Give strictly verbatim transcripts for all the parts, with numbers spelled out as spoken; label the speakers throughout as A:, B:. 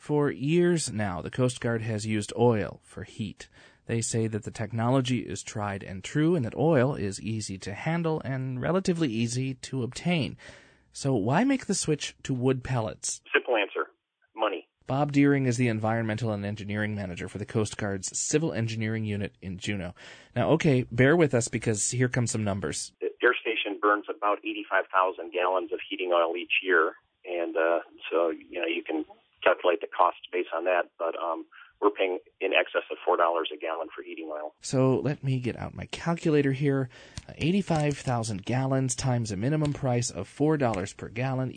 A: For years now, the Coast Guard has used oil for heat. They say that the technology is tried and true and that oil is easy to handle and relatively easy to obtain. So why make the switch to wood pellets?
B: Simple answer, money.
A: Bob Deering is the Environmental and Engineering Manager for the Coast Guard's Civil Engineering Unit in Juneau. Now, okay, bear with us because here come some numbers.
B: The air station burns about eighty-five thousand gallons of heating oil each year, and uh, so you know you can calculate the cost based on that, but um, we're paying in excess of four dollars a gallon for heating oil.
A: So let me get out my calculator here. Uh, eighty-five thousand gallons times a minimum price of four dollars per gallon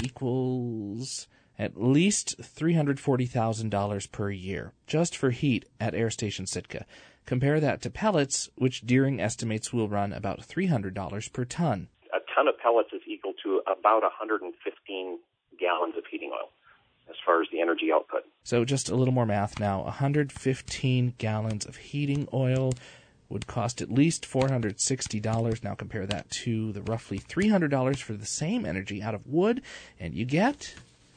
A: equals at least three hundred forty thousand dollars per year, just for heat at Air Station Sitka. Compare that to pellets, which Deering estimates will run about three hundred dollars per ton.
B: A ton of pellets is equal to about one hundred fifteen gallons of heating oil as far as the energy output.
A: So just a little more math now. one hundred fifteen gallons of heating oil would cost at least four hundred sixty dollars. Now compare that to the roughly three hundred dollars for the same energy out of wood, and you get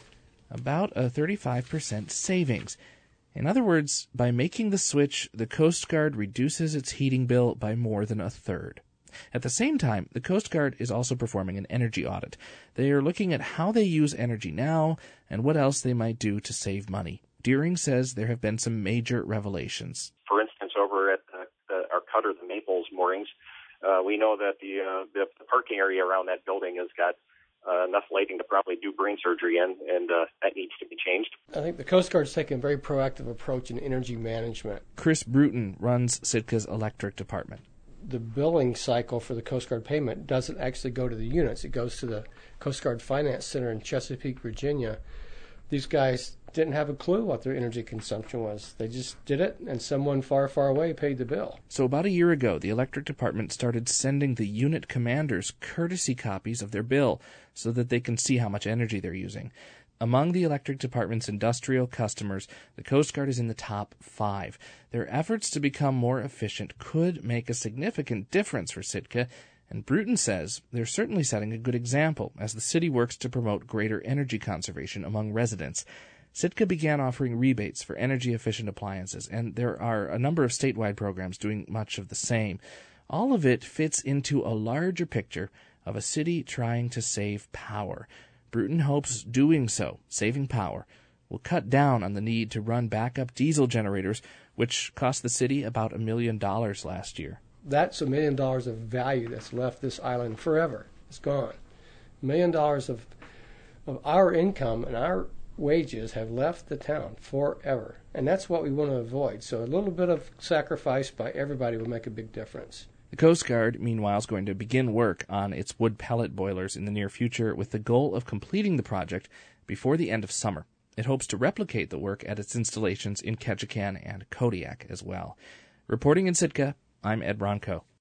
A: about a thirty-five percent savings. In other words, by making the switch, the Coast Guard reduces its heating bill by more than a third. At the same time, the Coast Guard is also performing an energy audit. They are looking at how they use energy now and what else they might do to save money. Deering says there have been some major revelations.
B: For instance, over at the, the, our cutter, the Maples moorings, uh, we know that the, uh, the the parking area around that building has got uh, enough lighting to probably do brain surgery in, and uh, that needs to be changed.
C: I think the Coast Guard's taking a very proactive approach in energy management.
A: Chris Bruton runs Sitka's electric department.
C: The billing cycle for the Coast Guard payment doesn't actually go to the units. It goes to the Coast Guard Finance Center in Chesapeake, Virginia. These guys didn't have a clue what their energy consumption was. They just did it, and someone far, far away paid the bill.
A: So about a year ago, the electric department started sending the unit commanders courtesy copies of their bill so that they can see how much energy they're using. Among the electric department's industrial customers, the Coast Guard is in the top five. Their efforts to become more efficient could make a significant difference for Sitka, and Bruton says they're certainly setting a good example as the city works to promote greater energy conservation among residents. Sitka began offering rebates for energy-efficient appliances, and there are a number of statewide programs doing much of the same. All of it fits into a larger picture of a city trying to save power. Bruton hopes doing so, saving power, will cut down on the need to run backup diesel generators, which cost the city about a million dollars last year.
C: That's a million dollars of value that's left this island forever. It's gone. A million dollars of of our income and our wages have left the town forever. And that's what we want to avoid. So a little bit of sacrifice by everybody will make a big difference.
A: The Coast Guard, meanwhile, is going to begin work on its wood pellet boilers in the near future with the goal of completing the project before the end of summer. It hopes to replicate the work at its installations in Ketchikan and Kodiak as well. Reporting in Sitka, I'm Ed Bronco.